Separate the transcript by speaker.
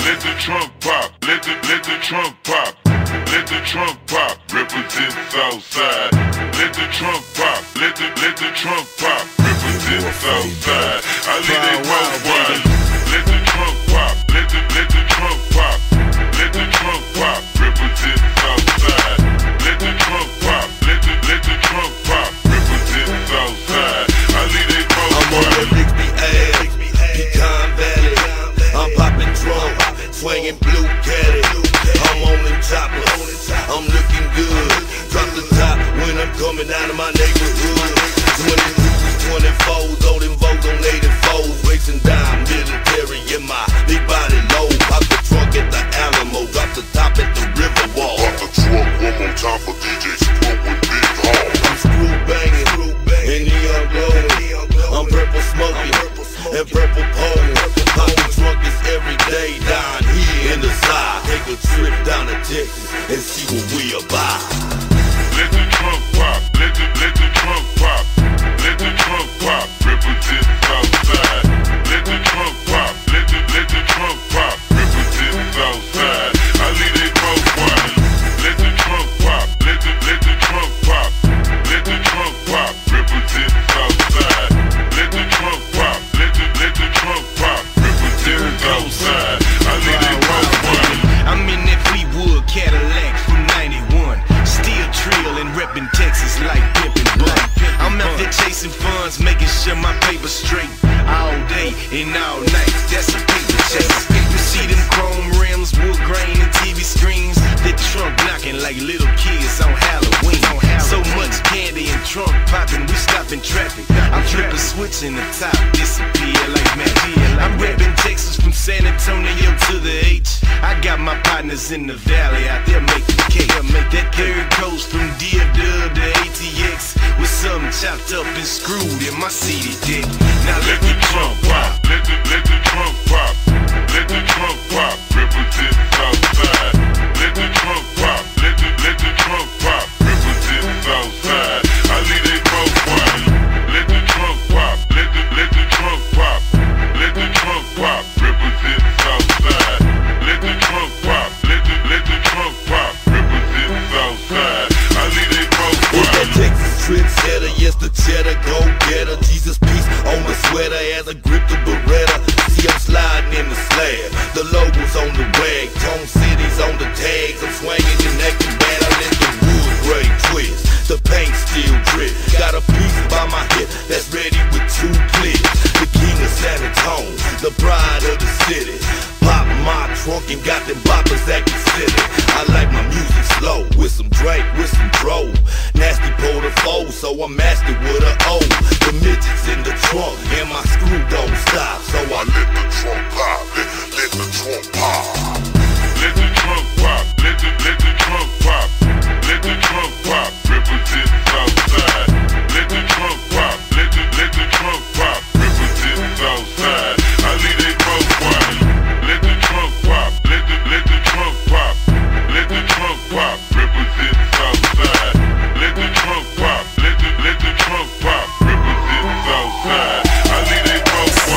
Speaker 1: let the trunk pop, let the trunk pop, let the trunk pop, represent Southside. Let the trunk pop, let the trunk pop, represent Southside. I leave they both wide. Let the trunk pop, let the trunk pop, let the trunk pop, represent Southside. Let the trunk pop, let the trunk pop, represent Southside. I leave they both wide.
Speaker 2: I'm on the Bixby Ave, Pecan Valley. I'm popping trunk, swinging blue caddy. I'm on them choppers, I'm looking good. Drop the top when I'm coming out of my neighborhood. 22s, 24s, all them Vogues on 84s. Racing down military in my big body low. Pop the trunk at the Alamo, drop the top at the Riverwalk.
Speaker 1: Pop the trunk one more time for DJ Screw with Big Hall.
Speaker 2: I'm screw banging, and neon glowing. I'm purple smoking, and purple pole. Pop the trunk is every day down here in the side. Take a trip down to Texas and see what we about.
Speaker 1: Let the trunk pop, let the trunk pop, let the trunk pop, represent Southside. Let the trunk pop, let the trunk pop, represent Southside. I leave they both wide. Let the trunk pop, let the trunk pop, let the trunk pop, represent Southside. Let the trunk pop, let the trunk pop, represent Southside. I leave they both wide.
Speaker 3: I'm in that Fleetwood Cadillac from 91. Still trillin', reppin' Texas like pimpin' black. I'm out there chasing funds, making sure my paper's straight. All day and all night, that's a paper chase. You see them chrome rims, wood grain and TV screens. The trunk knocking like little kids on Halloween. So much candy and trunk poppin', we stoppin' traffic. I'm trippin' switching the top, disappear like magic. I'm reppin' Texas from San Antonio to the H. I got my partners in the valley out there making cake. Make that third coast from Deer Dub to ATX with something chopped up and screwed in my CD deck. Now
Speaker 1: Let the trunk pop, let the trunk pop, let the trunk pop, represent Southside. Let the trunk pop, let the trunk pop, represent Southside. I leave they both wide. Let the trunk pop, let the trunk pop, let the trunk pop, represent Southside. Let the trunk pop, let the trunk pop, represent Southside. I leave they both
Speaker 2: It's that
Speaker 1: wide.
Speaker 2: Texas trendsetter, yes the cheddar, go getter. Jesus peace on the sweater as I grip the Beretta. See I'm sliding in the slab, the logos on the rag, Tone City's on the tags. I'm swinging and acting bad, I let the wood grain twist. The paint still drip, got a piece by my hip that's ready with 2 clips. The king of San Antonio, the pride of the city. Pop my trunk and got them boppers acting silly. I like my music slow, with some drink, with some dro. Nasty pull the foe, so I'm mastered with a O. The